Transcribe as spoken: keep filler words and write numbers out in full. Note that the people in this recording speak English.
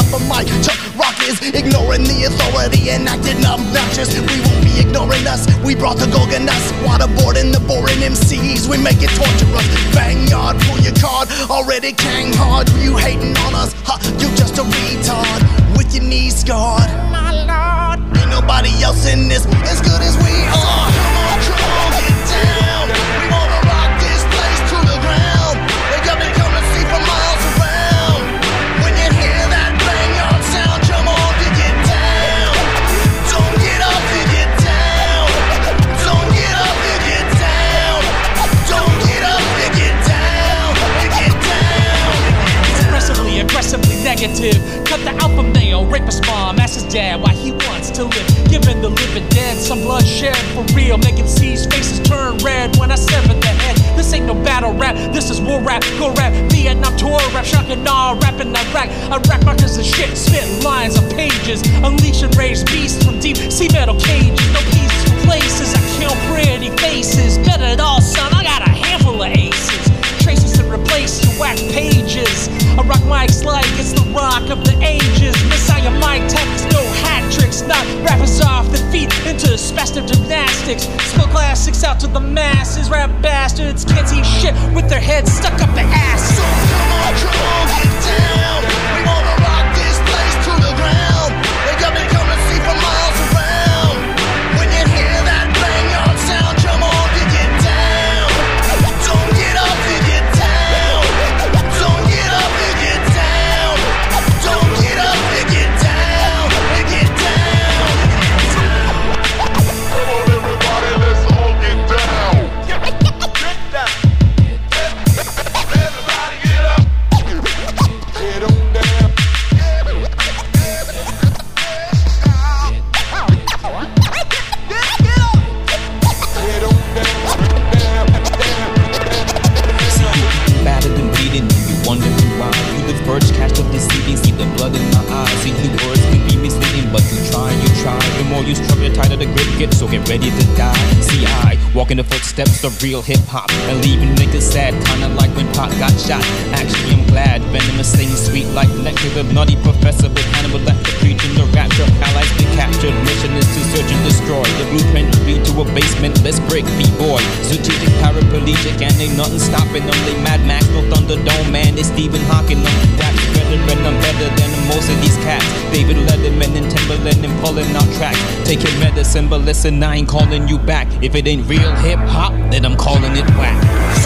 a mic. Chuck Rock is ignoring the authority and acting obnoxious. We won't be ignoring us. We brought the Gorgonus, waterboarding the boring M Cs. We make it torturous. Bang yard, pull your card. Already came hard. You hating on us? Huh, you just a retard with your knees scarred. My lord, ain't nobody else in this as good as we are. Come on, come on, get down. We wanna rock this place to the ground. They got me coming see for miles around. When you hear that bang yard sound, come on, you get down. Don't get up, you get down. Don't get up, you get down. Don't get up, you get down. You get down. Aggressively, aggressively negative. Cut the album nail, rape his mom, ask his dad why he wants to live. Giving the living dead some bloodshed for real. Making C's faces turn red when I sever the head. This ain't no battle rap, this is war rap. Go rap, Vietnam tour rap, shocking all rap in Iraq. Iraq rockers and shit, spit lines on pages. Unleashing rage beasts from deep sea metal cages. No peaceful places, I kill pretty faces. Bet it all, son, I got a handful of aces. Traces to replace your whack pages. I rock mics like it's the rock of the ages. Messiah mic tactics, no hat tricks. Knock rappers off their feet into spastic gymnastics. Spill classics out to the masses. Rap bastards can't see shit with their heads stuck up their asses. So come on, come on, get down. We wanna rock this place to the ground. They got me coming see for miles around. When you hear that bang yard sound, come on, you get down. Don't get up, you get down. Don't get up, you get down. Don't get up, you get down. You get down. Come on, everybody, let's all get down. Get down. Everybody get up. Get on down. Get on down. Battered and bleeding, and you wondering why. You the first catch of deceiving, see the blood in my eyes. See, the words can be misleading, but you try, you try. The more you struggle, the tighter the grip gets, so get ready to die. See, I walk in the footsteps of real hip-hop, and leaving niggas sad, kinda like when Pop got shot. Actually, I'm glad, venomous things sweet like nectar. The nutty professor with Hannibal Lecter preaching the rapture. Allies be captured, mission is to search and destroy. The blueprint lead to a basement, let's break B-boy. Strategic, paraplegic, and ain't nothing stopping them. They Mad Max, no Thunderdome, man, they Stephen Hawking them. That's better, and I'm better than most of these cats. David Letterman and Timberland and pulling out tracks. Taking medicine, but listen, I ain't calling you back. If it ain't real hip-hop, then I'm calling it whack.